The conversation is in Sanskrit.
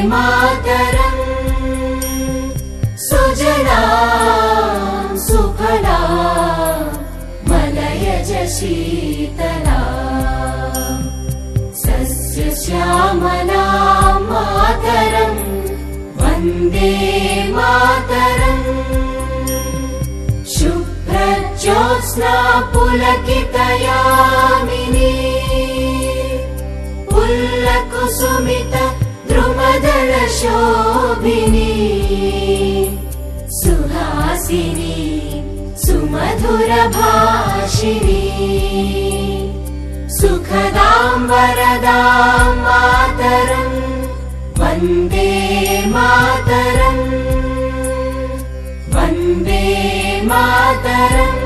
मातरम् सुजला सुफला मलयज शीतला सस्यश्यामला मातरम् वन्दे मातरम् शुभ्रज्योत्स्ना पुलकितयामिनी पुल्लकुसुमित द्रुमदल शोभिनी सुहासिनी सुमधुर भाषिणी सुखदां वरदां मातरम् वन्दे मातरम् वन्दे मातरम्।